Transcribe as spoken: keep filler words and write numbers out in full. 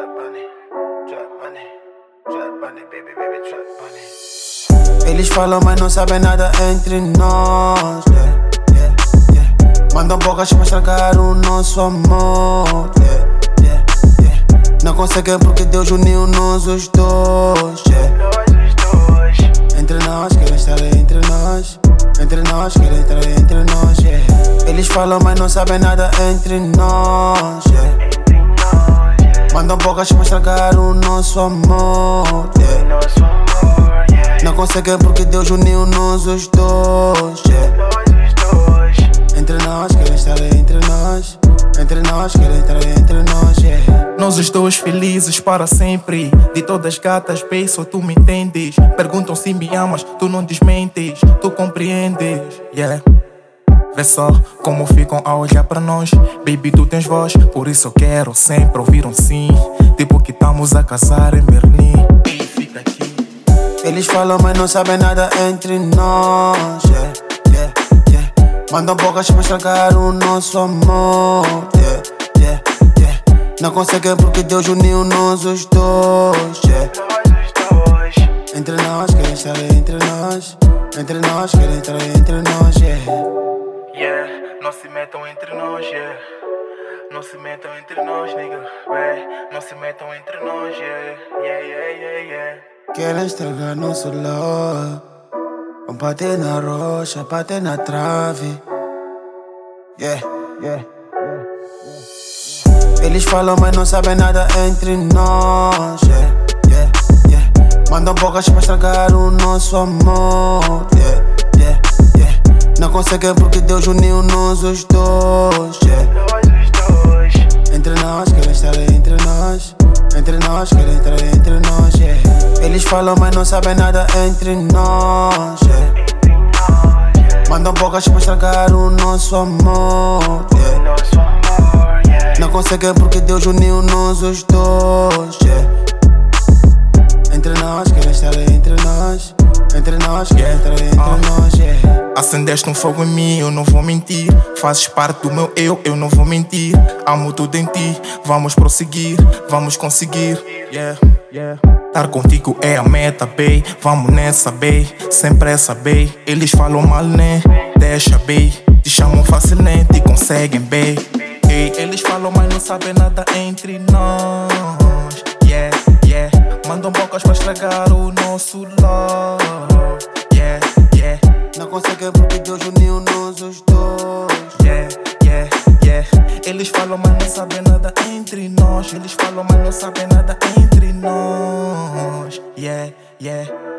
trap money, trap money, trap money, baby, baby, trap money. Eles falam, mas não sabem nada entre nós. Yeah, yeah, yeah. Mandam bocas pra estragar o nosso amor. Yeah, yeah, yeah. Não conseguem porque Deus uniu-nos os dois. Yeah. Entre nós, querem estar entre nós. Entre nós, querem estar entre nós. Yeah. Eles falam, mas não sabem nada entre nós. Yeah. Mandam bocas pra estragar o nosso amor. Yeah. Não conseguem porque Deus uniu-nos os dois. Yeah. Entre nós, querem estar entre nós. Entre nós, querem estar entre nós. Yeah. Nós os dois felizes para sempre. De todas as gatas, bem, só tu me entendes. Perguntam se me amas, tu não desmentes. Tu compreendes, yeah. Vê só como ficam a olhar pra nós. Baby, tu tens voz, por isso eu quero sempre ouvir um sim. Tipo que estamos a casar em Berlim. E fica aqui. Eles falam, mas não sabem nada entre nós. Yeah, yeah, yeah. Mandam bocas pra estragar o nosso amor. Yeah, yeah, yeah. Não conseguem porque Deus uniu-nos os dois. Yeah. Entre nós, querem estar entre nós. Entre nós, querem estar entre nós. Yeah. Yeah, não se metam entre nós, yeah. Não se metam entre nós, nigga, ouais. Não se metam entre nós, yeah. Yeah, yeah, yeah, yeah. Querem estragar nosso love. Vão bater na rocha, bater na trave. Yeah, yeah, yeah, yeah. Eles falam, mas não sabem nada entre nós. Yeah, yeah, yeah. Mandam bocas pra estragar o nosso amor. Yeah, yeah, yeah. Não conseguem porque Deus uniu-nos os dois. Yeah. Entre nós, querem estar entre nós. Entre nós, querem estar entre nós. Yeah. Eles falam, mas não sabem nada entre nós. Yeah. Mandam bocas pra estragar o nosso amor. Yeah. Não conseguem porque Deus uniu-nos os dois. Yeah. Entre nós, querem estar entre nós. Entre nós, querem Yeah. estar entre Ah. nós. Yeah. Acendeste um fogo em mim, eu não vou mentir. Fazes parte do meu eu, eu não vou mentir. Amo tudo em ti, vamos prosseguir, vamos conseguir. Yeah, yeah. Estar contigo é a meta, bae. Vamos nessa, bae. Sem pressa, bae. Eles falam mal, né? Deixa, bae. Te chamam facilmente, conseguem, bae. Ei, eles falam, mas não sabem nada entre nós. Yeah, yeah. Mandam bocas pra estragar o nosso love. Yeah, yeah. Não conseguem porque Deus uniu-nos os dois. Yeah, yeah, yeah. Eles falam, mas não sabem nada entre nós. Eles falam, mas não sabem nada entre nós. Yeah, yeah.